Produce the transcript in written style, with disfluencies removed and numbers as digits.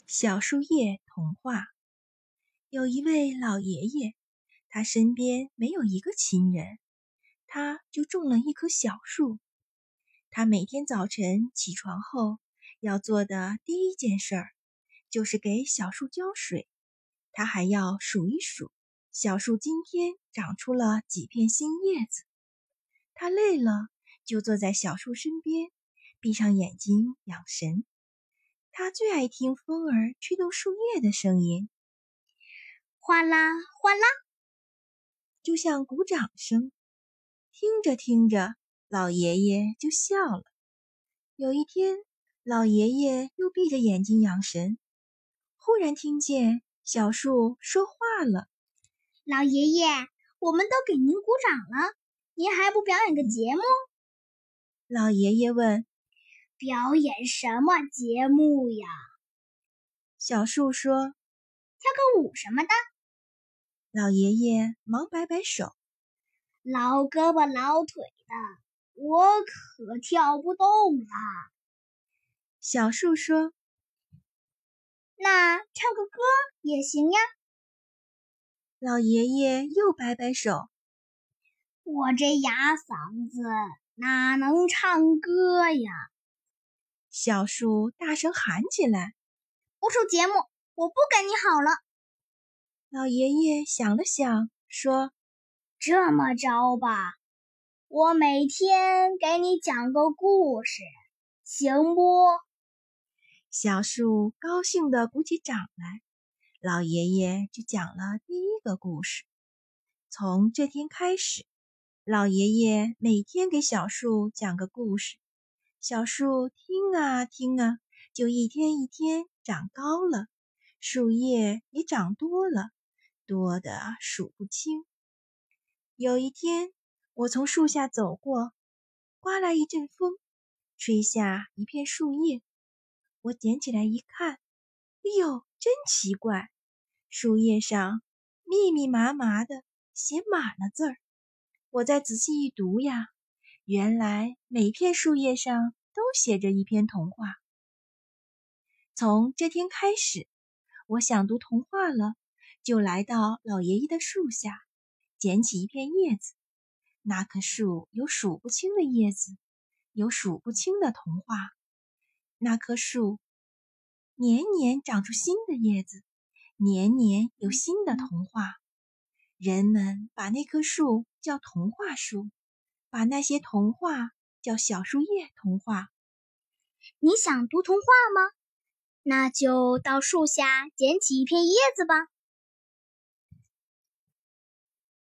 小树叶童话。有一位老爷爷，他身边没有一个亲人，他就种了一棵小树。他每天早晨起床后要做的第一件事就是给小树浇水。他还要数一数小树今天长出了几片新叶子。他累了，就坐在小树身边，闭上眼睛养神。他最爱听风儿吹动树叶的声音， 哗啦哗啦， 就像鼓掌声。听着听着，老爷爷就笑了。有一天，老爷爷又闭着眼睛养神，忽然听见小树说话了：“ 老爷爷，我们都给您鼓掌了，您还不表演个节目？” 老爷爷问：“ 表演什么节目呀？” 小树说：“ 跳个舞什么的。” 老爷爷忙摆摆手：“ 老胳膊老腿的，我可跳不动了。” 小树说：“ 那唱个歌也行呀。” 老爷爷又摆摆手：“ 我这哑嗓子哪能唱歌呀？” 小树大声喊起来：“ 不出节目，我不跟你好了。” 老爷爷想了想，说：“ 这么着吧，我每天给你讲个故事，行不？” 小树高兴地鼓起掌来。老爷爷就讲了第一个故事。从这天开始，老爷爷每天给小树讲个故事。小树听啊听啊，就一天一天长高了，树叶也长多了，多得数不清。有一天，我从树下走过，刮来一阵风，吹下一片树叶。我捡起来一看，哎呦，真奇怪！树叶上密密麻麻的写满了字儿。我再仔细一读呀，原来每片树叶上都写着一篇童话。从这天开始，我想读童话了，就来到老爷爷的树下，捡起一片叶子。那棵树有数不清的叶子，有数不清的童话。那棵树年年长出新的叶子，年年有新的童话。人们把那棵树叫童话树，把那些童话叫小树叶童话。 你想读童话吗？那就到树下捡起一片叶子吧。